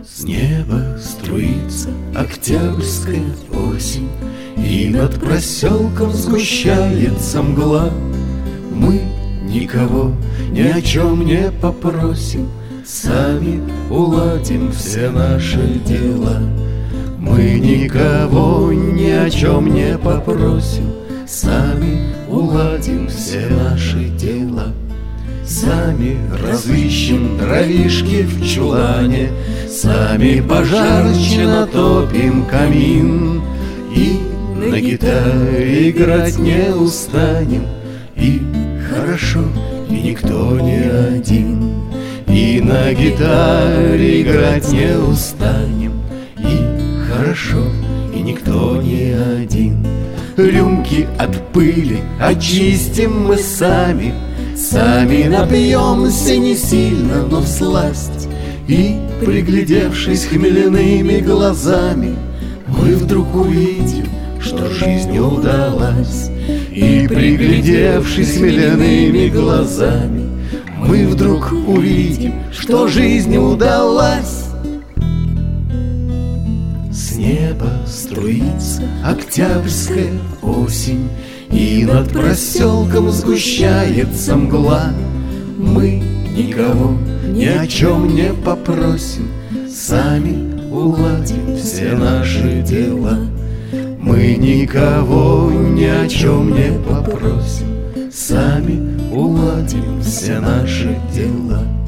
С неба струится октябрьская осень, и над проселком сгущается мгла. Мы никого ни о чем не попросим, сами уладим все наши дела. Мы никого ни о чем не попросим, сами уладим все наши дела. Сами разыщем дровишки в чулане, сами пожарче натопим камин, и на гитаре играть не устанем, и хорошо, и никто не один. И на гитаре играть не устанем, и хорошо, и никто не один. Рюмки от пыли очистим мы сами, сами напьемся не сильно, но всласть. И, приглядевшись хмельными глазами, мы вдруг увидим, что жизнь удалась. И, приглядевшись хмельными глазами, мы вдруг увидим, что жизнь удалась. С неба струится октябрьская осень, и над проселком сгущается мгла. Мы никого ни о чем не попросим, сами уладим все наши дела. Мы никого ни о чем не попросим, сами уладим все наши дела.